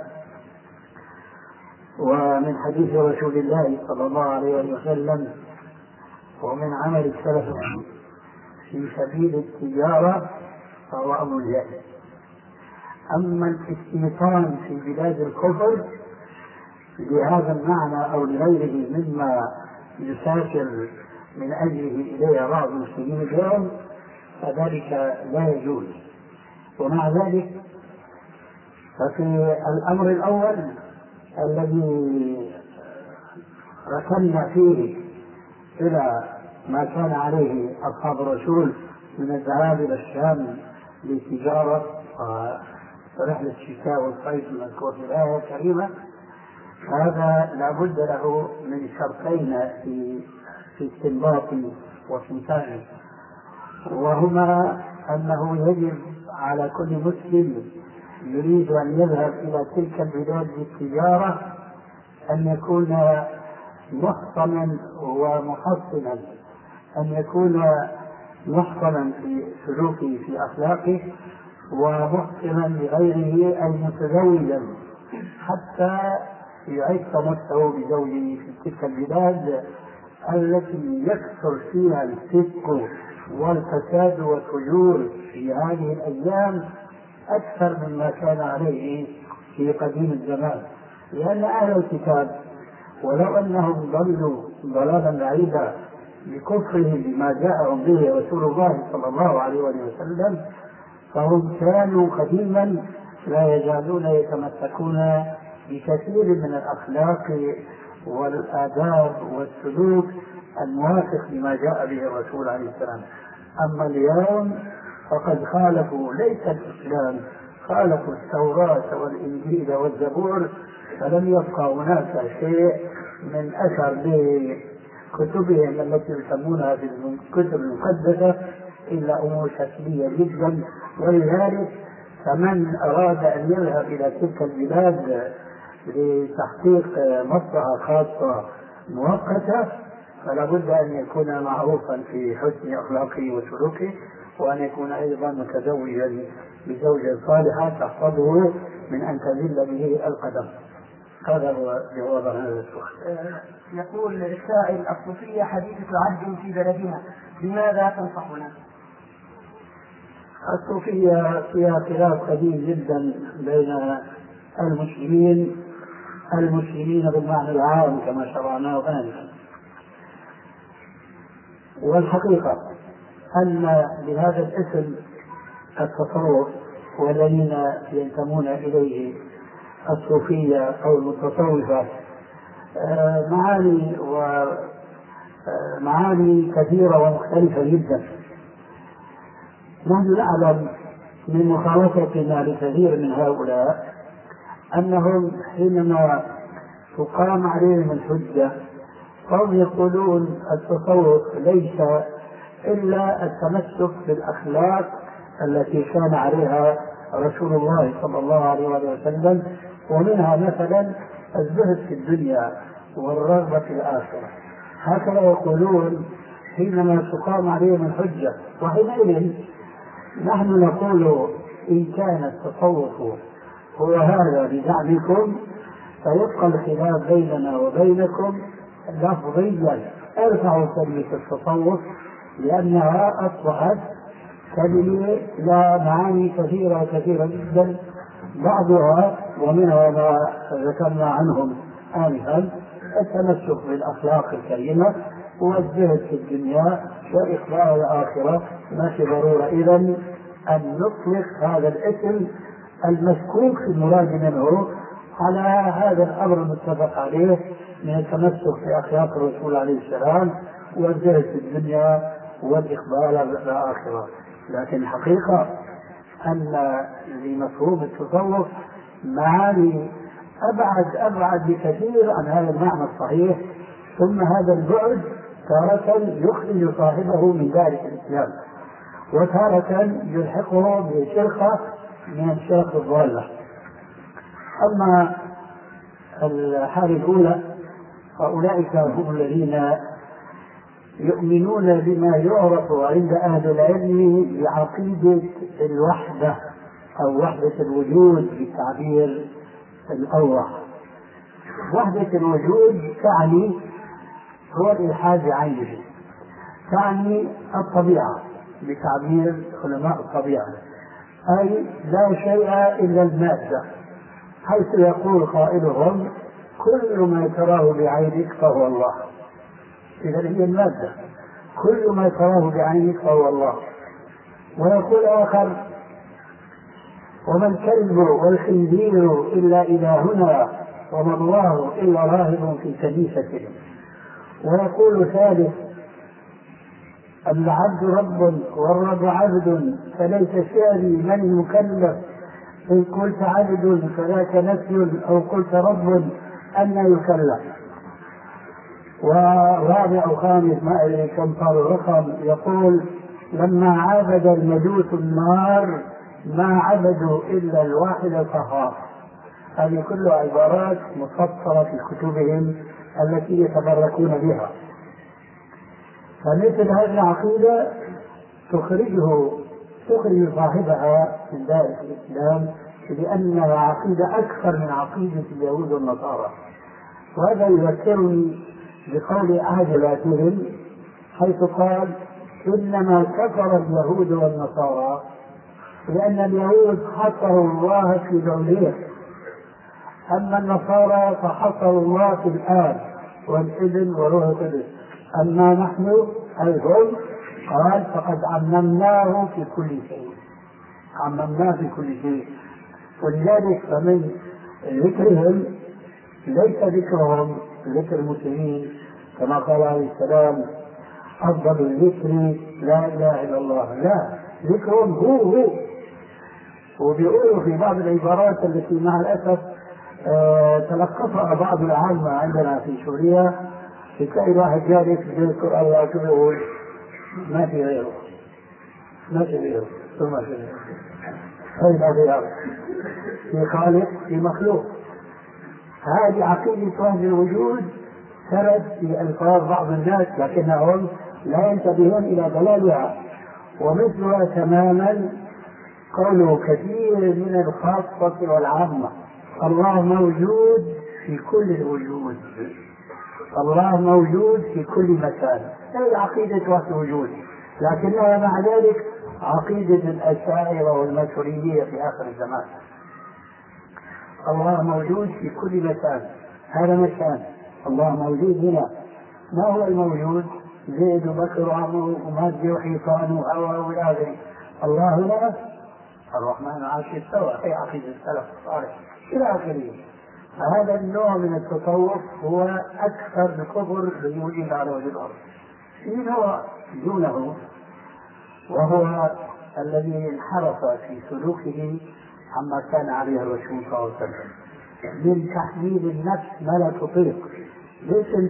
B: ومن حديث رسول الله صلى الله عليه وسلم ومن عمل السلف في سبيل التجارة فهو أمر جائز. أما الاستيطان في بلاد الكفر لهذا المعنى أو لغيره مما يسافر من أجله إليه بعض المسلمين اليوم فذلك لا يجوز. ومع ذلك ففي الأمر الأول الذي ركنا فيه إلى ما كان عليه أصحاب الرسول من الذهاب إلى الشام للتجارة ورحلة الشتاء والصيف المذكور في الآية الكريمة، هذا لابد له من شرطين في استنباط واستنتاج، وهما أنه يجب على كل مسلم يريد أن يذهب إلى تلك البلاد للتجارة أن يكون محصنا ومحصنا، أن يكون محصنا في سلوكه في أخلاقه ومحسنا لغيره أي متزوجا حتى يعيش نفسه بزوجه في تلك البلاد التي يكثر فيها الفسق والفساد والفجور في هذه الأيام أكثر مما كان عليه في قديم الزمان. لأن أهل الكتاب ولو أنهم ضلوا ضلالا بعيدا بكفرهم بما جاءهم به رسول الله صلى الله عليه وسلم، فهم كانوا قديما لا يزالون يتمسكون بكثير من الأخلاق والآداب والسلوك الموافق لما جاء به الرسول عليه السلام. أما اليوم فقد خالفوا ليس الإسلام، خالفوا التوراة والإنجيل والزبور، فلم يبقى هناك شيء من أثر بكتبهم التي يسمونها في الكتب المقدسة إلا أمور شكلية جدا. ولذلك فمن أراد أن يذهب إلى تلك البلاد لتحقيق مصلحة خاصة مؤقتة فلا بد أن يكون معروفا في حسن أخلاقه وسلوكه، وأن يكون أيضا متزوجا بزوجة صالحة تحفظه من أن تزل به القدم. هذا هو جواب هذا السؤال.
C: يقول السائل: الصوفية حديثة عهد في بلدنا، لماذا تنصحنا؟
B: الصوفية فيها خلاف قديم جدا بين المسلمين بالمعنى العام كما شرعناه آنفا. والحقيقة أن بهذا الاسم التصوف والذين ينتمون إليه الصوفية أو المتصوفة معاني كثيرة ومختلفة جدا. نحن نعلم من مخالفتنا لكثير من هؤلاء أنهم حينما تقام عليهم الحجة فهم يقولون التصوف ليس إلا التمسك بالأخلاق التي كان عليها رسول الله صلى الله عليه وسلم، ومنها مثلا الزهد في الدنيا والرغبة في الآخرة. هكذا يقولون حينما تقام عليهم الحجة. وحينئذ نحن نقول إن كان التصوف هو هذا بزعمكم فيبقى الخلاف بيننا وبينكم لفظيا. ارفعوا كلمة التصوف لأنها أصبحت كلمة لا معاني كثيرة جدا، بعضها ومنها ما ذكرنا عنهم آنفا التمسك بالأخلاق الكريمة والزهد في الدنيا وإقبال الآخرة. ما في ضرورة إذن أن نطلق هذا الاسم المشكوك في المراد منه على هذا الأمر المتفق عليه من التمسك بأخلاق الرسول عليه السلام والزهد في الدنيا والإقبال بالآخرة. لكن الحقيقة أن لمفهوم التصوف معاني أبعد بكثير عن هذا المعنى الصحيح، ثم هذا البعد تارة يخرج صاحبه من دائرة الإسلام وتارة يلحقه بشرخة من الشرق الضالة. أما الحالة الأولى فأولئك هم الذين يؤمنون بما يعرف عند أهل العلم بعقيدة الوحدة أو وحدة الوجود بالتعبير الأوضح. وحدة الوجود تعني هو الإلحاد بعينه، تعني الطبيعة بتعبير علماء الطبيعة، أي لا شيء إلا المادة، حيث يقول قائلهم كل ما تراه بعينك فهو الله. إذا هي المادة، كل ما تراه بعينك فهو الله. ويقول آخر وما الكلب والخنزير إلا إلهنا وما الله إلا راهب في كنيسته. ويقول ثالث العبد رب والرب عبد فليس شعري من المكلف إن قلت عبد فذاك نفي أو قلت رب أن يكلف. ورابع وخامس ما أدري كم صار الرقم يقول لما عبد المجوس النار ما عبدوا إلا الواحد القهار. هذه كلها عبارات مفصلة في كتبهم التي يتبركون بها. فمثل هذه العقيدة تخرج صاحبها من دائرة الإسلام لأنها عقيدة أكثر من عقيدة اليهود والنصارى. وهذا يذكرني بقول أحد الآتهم حيث قال إنما كفر اليهود والنصارى لأن اليهود حصروا الله في الألوهية، أما النصارى فحصروا الله في الآب والابن وروح القدس، أما نحن أيضا قال فقد عممناه في كل شيء، عممناه في كل شيء. ولذلك فمن ذكرهم ليس ذكرهم ذكر المسلمين كما قال عليه السلام أفضل الذكر لا إله إلا الله، لا، ذكرهم هو. وبيقولوا في بعض العبارات التي مع الأسف تلقفها بعض العامة عندنا في سوريا، تلاقي واحد جالس يذكر الله يقول ما في غيره، ما في غيره، ثم في غيره، في خالق في مخلوق. هذه عقيدة وحدة الوجود ترد في ألفاظ بعض الناس لكنهم لا ينتبهون إلى ضلالها. ومثلها تماما قوله كثير من الخاصة والعامة الله موجود في كل الوجود، الله موجود في كل مكان. هذه عقيدة وحدة الوجود، لكنها مع ذلك عقيدة الأشاعرة والماتريدية في آخر الزمان. الله موجود في كل مكان، هذا مكان الله موجود هنا. ما هو الموجود؟ زيد وبكر وعمر ومادي وحيطان وهواء وآخره. الله هنا الرحمن عرش استوى في عقيدة السلف الصالح إلى آخره. هذا النوع من التصوف هو أكثر بكفر بوجود على وجه الأرض. في نوع دونه وهو الذي انحرف في سلوكه عما كان عليه الرسول صلى الله عليه وسلم من تحميل النفس ما لا تطيق باسم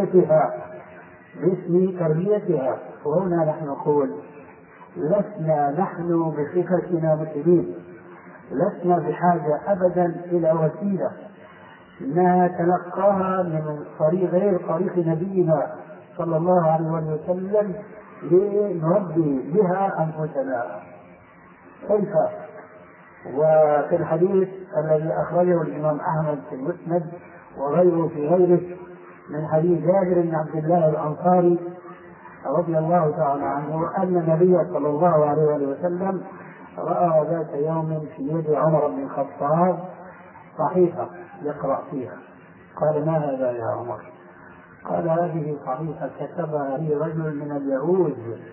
B: تربيتها. وهنا نحن نقول لسنا نحن بصفتنا مسلمين لسنا بحاجة أبدا إلى وسيلة نتلقاها من طريق غير طريق نبينا صلى الله عليه وسلم لنربي بها أنفسنا. كيف؟ وفي الحديث الذي أخرجه الإمام أحمد في المسند وغيره في غيره من حديث جابر بن عبد الله الأنصاري رضي الله تعالى عنه أن النبي صلى الله عليه وسلم رأى ذات يوم في يد عمر بن الخطاب صحيفة يقرأ فيها. قال: ما هذا يا عمر؟ قال: هذه صحيفة كتبها لي رجل من اليهود.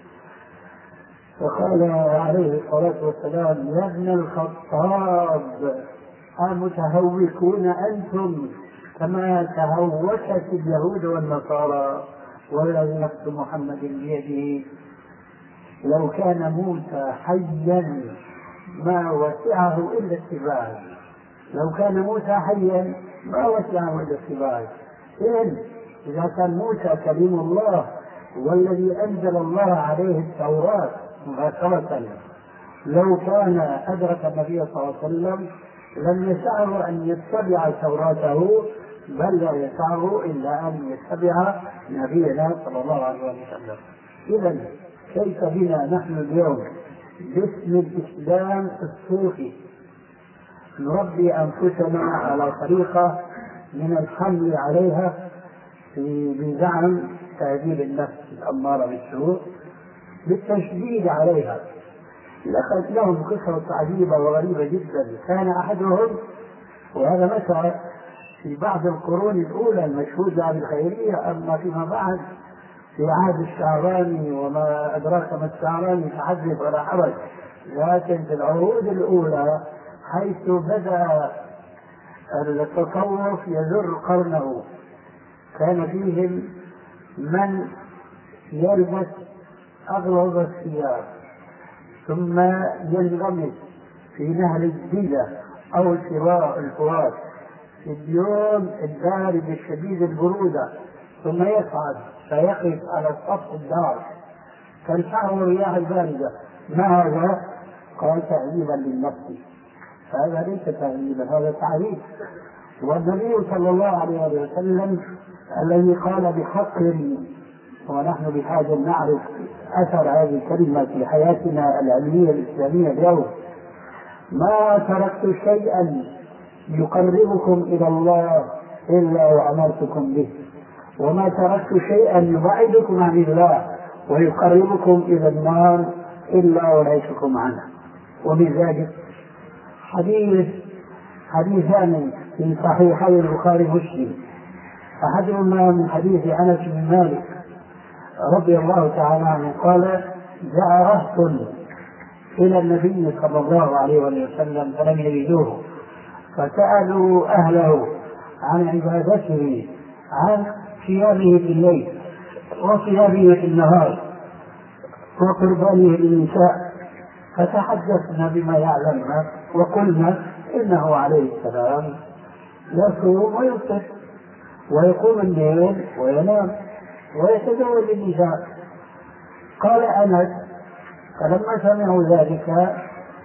B: فقال عليه الصلاة والسلام: يا ابن الخطاب، أمتهوكون أنتم كما تهوكت اليهود والنصارى؟ والذي نفس محمد بيده لو كان موسى حيا ما وسعه إلا اتباعه. لو كان موسى حيا ما وسعه إلا اتباعه. إذا كان موسى كليم الله والذي أنزل الله عليه التوراة مباشرة، لو كان أدرك النبي صلى الله عليه وسلم لم يسعه أن يتبع توراته، بل لا يسعه إلا أن يتبع نبينا صلى الله عليه وسلم. إذن كيف بنا نحن اليوم باسم الإسلام الصوفي نربي أنفسنا على طريقة من الحمل عليها بزعم تهذيب النفس الأمارة بالسوء، بالتشديد عليها. لهم قصة عجيبة وغريبة جدا. كان أحدهم، وهذا متى في بعض القرون الأولى المشهود لها بالخيرية، أما فيما بعد في عهد الشعراني وما أدراك ما الشعراني فحدث ولا حرج، لكن في العهود الأولى حيث بدأ التصوف يزر قرنه، كان فيهم من يلبس أغلظ الثياب ثم ينغمس في نهر الدجلة أو الفرات في اليوم البارد الشديد البرودة، ثم يصعد فيقف على سطح الدار تنفعه الرياح الباردة. ما هذا؟ قال: تهذيبا للنفس. هذا ليس تهذيبا، هذا تعريف. والنبي صلى الله عليه وسلم الذي قال بحق، ونحن بحاجة نعرف أثر هذه الكلمة في حياتنا العلمية الإسلامية اليوم: ما تركت شيئا يقربكم إلى الله إلا وأمرتكم به، وما تركت شيئا يبعدكم عن الله ويقربكم إلى النار إلا ونهيتكم عنه. ومن ذلك حديثان في صحيحي البخاري ومسلم، أحدهما من حديث أنس بن مالك رضي الله تعالى عنه قال: جاء رهط إلى النبي صلى الله عليه وسلم فلم يجدوه، فسألوا أهله عن عبادته، عن صيامه في الليل وصيامه في النهار وقربانه للنساء، فتحدثنا بما يعلمنا وقلنا إنه عليه السلام يصوم ويفطر ويقوم الليل وينام ويتزوج النساء. قال أنس: فلما سمعوا ذلك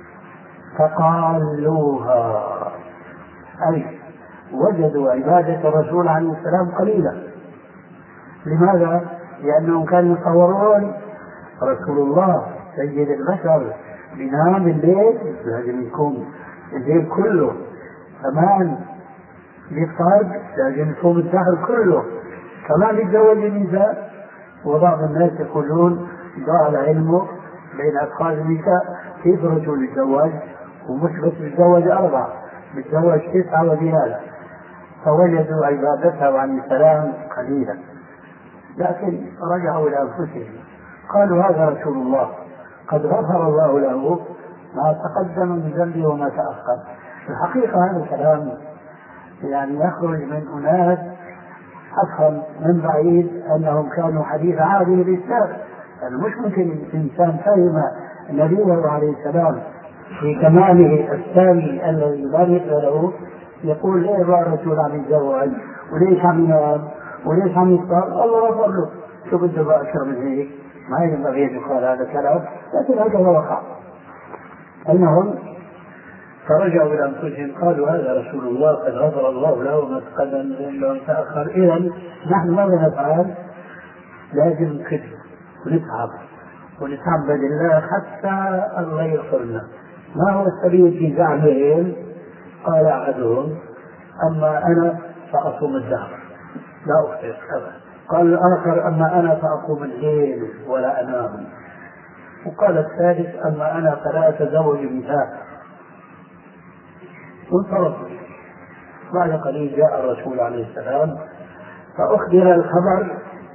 B: فقالوها، أي وجدوا عبادة الرسول عليه السلام قليلة. لماذا؟ لأنهم كانوا يتصورون رسول الله سيد البشر بينام الليل، لازم يكون الليل كله، كمان بيفطر لازم يصوم الدهر كله، كمان يتزوج النساء. وبعض الناس يقولون ضاع العلم بين أطفال النساء، كيف رجل يتزوج ومش بس يتزوج 4، يتزوج 9 وزيادة. فوجدوا عبادتها عن السلام قليلا، لكن رجعوا إلى أنفسهم قالوا: هذا رسول الله قد غفر الله له ما تقدم من ذنبه وما تأخر. الحقيقة هذا الكلام يعني يخرج من أناس أفهم من بعيد أنهم كانوا حديث عهد بالإسلام. يعني مش ممكن إنسان فهم نبيه عليه السلام في كماله الثاني الذي لا مثل له يقول: ليه بقى الرسول عم يتزوج وليش عم ينام وليش عم يفطر؟ الله غفر له. شو بده بقى أكثر من هيك؟ ما ينبغي أن يقال هذا الكلام، لكن هذا هو وقع. أنهم فرجعوا إلى أنفسهم قالوا: هذا رسول الله قد غفر الله له ما تقدم من ذنبه وما تأخر. إذن نحن ماذا نفعل؟ لازم نكذب ونتعبد الله حتى الله يغفرنا. ما هو السبيل في زعمهم؟ قال أحدهم: أما أنا فأصوم الدهر لا أفطر أبدا. قال الآخر: أما أنا فأقوم الليل ولا أنام. وقال الثالث: أما أنا فلا أتزوج النساء. وانصرفوا. بعد قليل جاء الرسول عليه السلام فأخبر الخبر،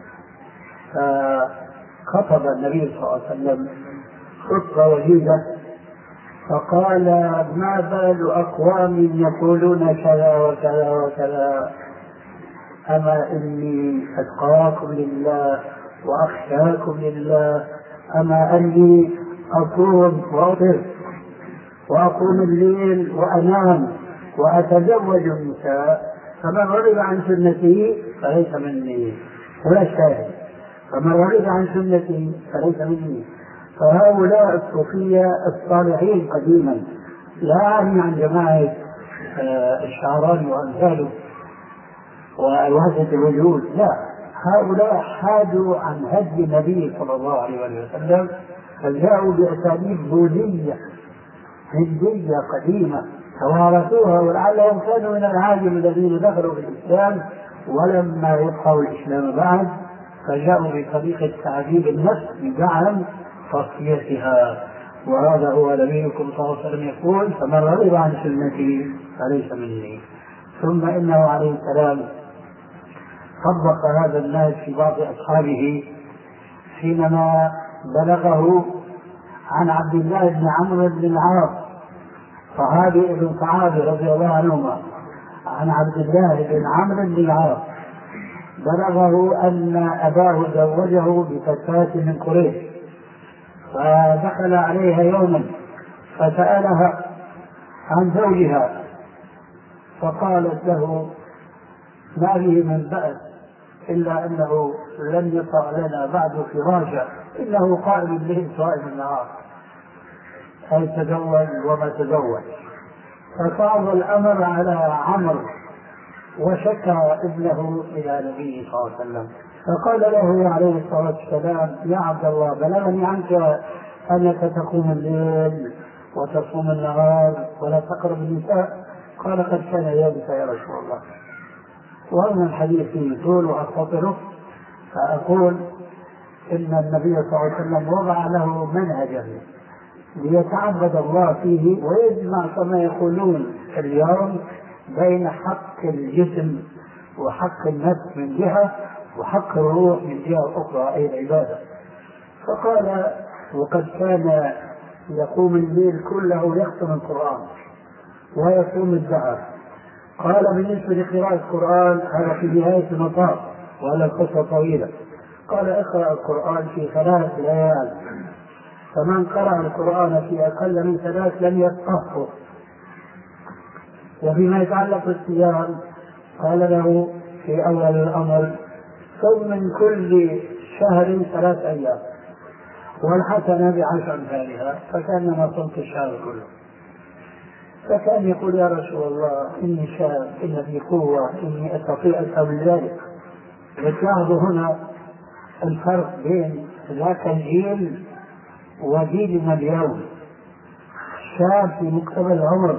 B: فخطب النبي صلى الله عليه وسلم خطبة وجيزة فقال: ما بال أقوام يقولون كذا وكذا وكذا، أما إني أتقاكم لله وأخشاكم لله، أما أني أصوم وأفطر وأقوم الليل وأنام وأتزوج النساء، فمن رغب عن سنتي فليس مني. ولا الشاهد: فمن رغب عن سنتي فليس مني. فهؤلاء الصوفية الصالحين قديما، لا أعني عن جماعة الشعراني وأمثاله ووحدة الوجود، لا، هؤلاء حادوا عن هدي النبي صلى الله عليه وسلم، فجاءوا بأساليب بوذية هندية قديمة توارثوها، ولعلهم كانوا من العاجم الذين دخلوا في الإسلام ولما يبقوا الإسلام بعد، فجاءوا بطريقة تعذيب النفس بدعم تصفيتها. وهذا هو نبيكم صلى الله عليه وسلم يقول: فمن رغب عن سنتي فليس مني. ثم إنه عليه السلام طبق هذا النهج في بعض أصحابه حينما بلغه عن عبد الله بن عمرو بن العاص صحابي ابن صحابي رضي الله عنهما، عن عبد الله بن عمرو بن العاص بلغه أن أباه زوجه بفتاة من قريش، فدخل عليها يوما فسألها عن زوجها، فقالت له: ما به من بأس إلا أنه لم يطع لنا بعد فراشا، إنه قائم به صائم النهار، أي تزوج وما تزوج. فصعب الأمر على عمرو وشكى ابنه إلى النبي صلى الله عليه وسلم، فقال له عليه الصلاة والسلام: يا عبد الله، بلغني عنك أنك تقوم الليل وتصوم النهار ولا تقرب النساء. قال: قد كان ذلك يا رسول الله. وأن الحديث فيه طول وأختصره، فأقول إن النبي صلى الله عليه وسلم وضع له منهجا ليتعبد الله فيه ويجمع كما يقولون اليوم بين حق الجسم وحق النفس من جهة وحق الروح من جهة أخرى، أي العبادة. فقال: وقد كان يقوم الليل كله يختم القرآن ويصوم الدهر. قال: بالنسبة لقراءة القرآن هذا في نهاية المطاف وهذا القصة طويلة. قال: اقرأ القرآن في 3 ليال، فمن قرأ القرآن في أقل من 3 لم يفقهه. وفيما يتعلق بالصيام قال له في أول الأمر: صم من كل شهر 3 أيام والحسنة ب10 أمثالها، فكأنما صمت الشهر كله. فكان يقول: يا رسول الله، إني شاب، إن لي قوة، إني أستطيع أفعل ذلك. وتلاحظوا هنا الفرق بين ذاك الجيل وجيلنا اليوم. شاب في مقتبل العمر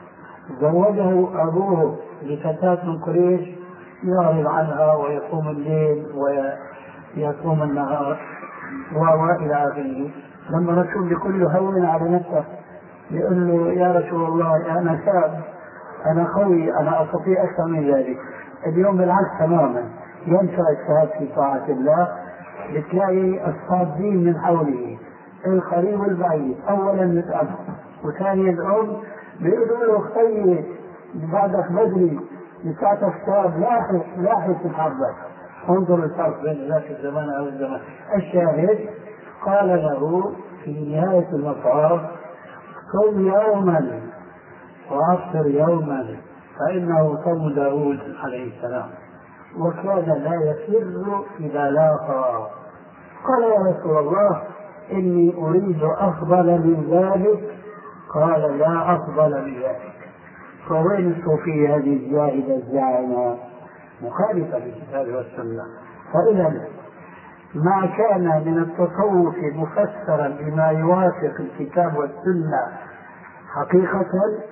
B: زوجه أبوه بفتاة من قريش يعرض عنها ويقوم الليل ويصوم النهار وإلى آخره. لما رسول بكل هون على نفسه يقول له: يا رسول الله، أنا شاب، أنا قوي، أنا أستطيع أكثر من ذلك. اليوم بالعكس تماما، ينشأ الشاب في طاعة الله، بتلاقي الصادين من حوله القريب والبعيد، أولا يسأل وثانيا الأم بيقولوا له: خيي بعدك بدري لساعتك شاب، لاحق تتحرك. انظر الفرق بين ذاك الزمان أو الزمان. الشاهد قال له في نهاية المطاف: صم يوما وأفطر يوما، فإنه صوم داود عليه السلام، وكان لا يفر إذا لاقى. قال: يا رسول الله، إني أريد أفضل من ذلك. قال: لا أفضل من ذلك. فوين الصوفية هذه الزاهدة الزاعنة مخالفة للكتاب والسنة؟ فإذا ما كان من التصوف مفسرا بما يوافق الكتاب والسنة حقيقة،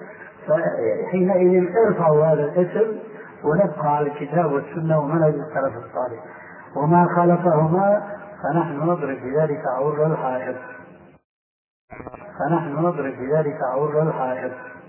B: فحينئذ ارفعوا هذا الاسم ونبقى على الكتاب والسنة ومنهج السلف الصالح، وما خالفهما فنحن نضرب بذلك عور الحائط.